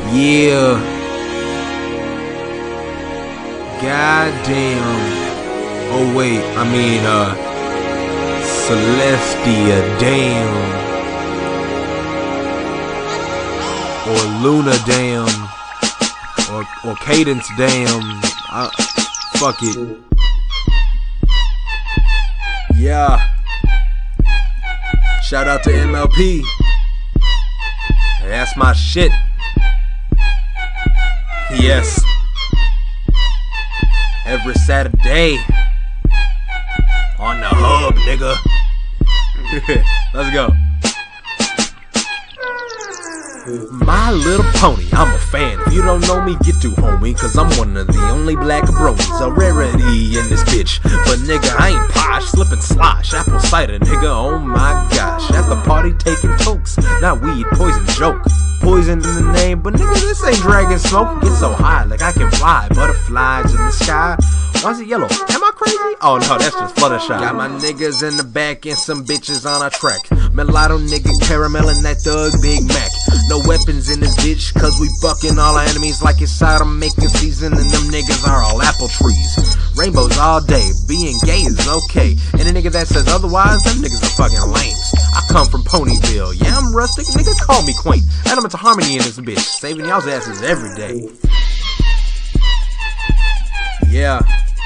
Yeah. Goddamn. Oh wait, I mean Celestia, damn. Or Luna, damn. Or Cadence, damn. Fuck it. Yeah. Shout out to MLP. That's my shit. Yes. Every Saturday on the hub, nigga. Let's go. My Little Pony, I'm a fan. If you don't know me, get to homie, cause I'm one of the only black bronies. A rarity in this bitch. But nigga, I ain't posh, slip and slosh. Apple cider, nigga, oh my gosh. At the party taking tokes, not weed, poison joke. Poison in the name, but nigga, this ain't dragon smoke. Get so high, like I can fly. Butterflies in the sky. Why is it yellow? Am I crazy? Oh no, that's just Fluttershy. Got my niggas in the back and some bitches on a track. Mulatto nigga, caramel and that thug Big Mac. No weapons in this bitch, cause we bucking all our enemies like it's Sodom making season, and them niggas are all apple trees. Rainbows all day, being gay is okay. And a nigga that says otherwise, them niggas are fucking lames. I come from Ponyville, yeah I'm rustic, nigga call me quaint. Elements of harmony in this bitch, saving y'all's asses every day. Yeah.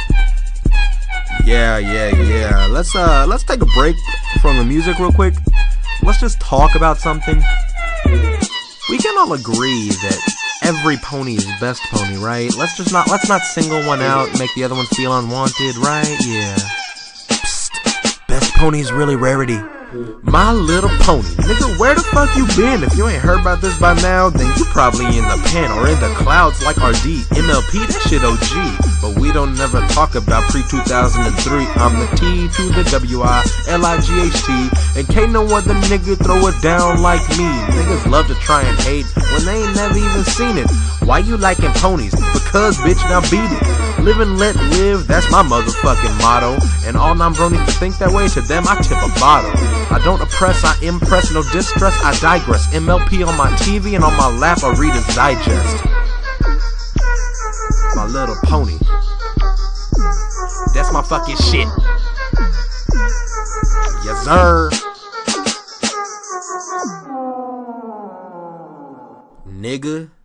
Let's take a break from the music real quick. Let's just talk about something. We can all agree that every pony is best pony, right? Let's not single one out, make the other one feel unwanted, right? Yeah. Psst. Best pony is really rarity. My Little Pony. Nigga, where the fuck you been? If you ain't heard about this by now, then you probably in the pen or in the clouds like RD. MLP, that shit OG. But we don't never talk about pre-2003. I'm the T to the W-I-L-I-G-H-T. And can't no other nigga throw it down like me. Niggas love to try and hate when they ain't never even seen it. Why you liking ponies? Because, bitch, now beat it. Live and let live, that's my motherfucking motto. And all non-bronies that think that way, to them I tip a bottle. I don't oppress, I impress, no distress, I digress. MLP on my TV and on my lap, a Reader's Digest. My Little Pony. That's my fucking shit. Yes, sir. Nigga.